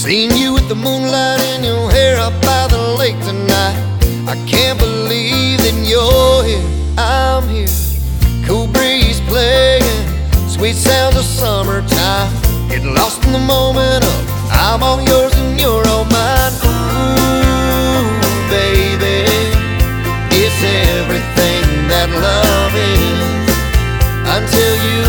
Seen you with the moonlight in your hair up by the lake tonight. I can't believe that you're here, I'm here. Cool breeze playing, sweet sounds of summertime. Get lost in the moment of I'm all yours and you're all mine. Ooh, baby, it's everything that love is. Until you,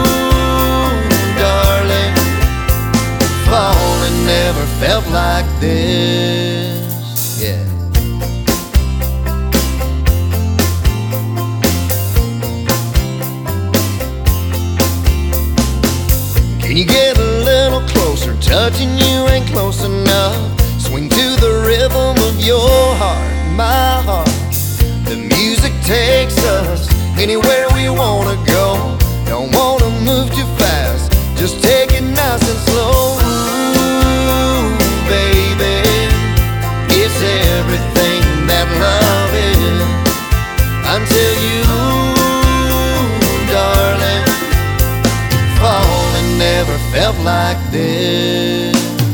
darling, falling never felt like this. Yeah. Can you get a little closer? Touching you ain't close enough. Swing to the rhythm of your heart, my heart. The music takes us anywhere we wanna go. Don't wanna move too fast, just take it nice and slow. Ooh, baby, it's everything that love is. Until you, darling, falling never felt like this.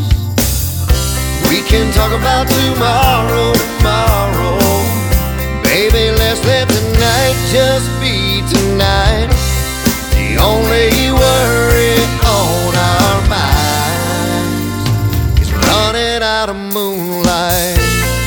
We can talk about tomorrow, tomorrow. Baby, let's let tonight just be tonight. The only worry on our minds is running out of moonlight.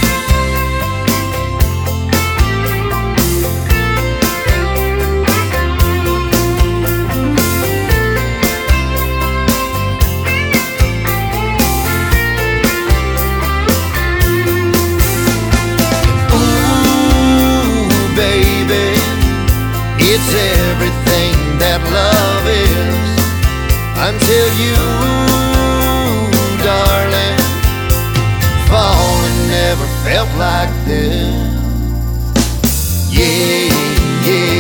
It's everything that love is. Until you, darling, falling never felt like this. Yeah, yeah.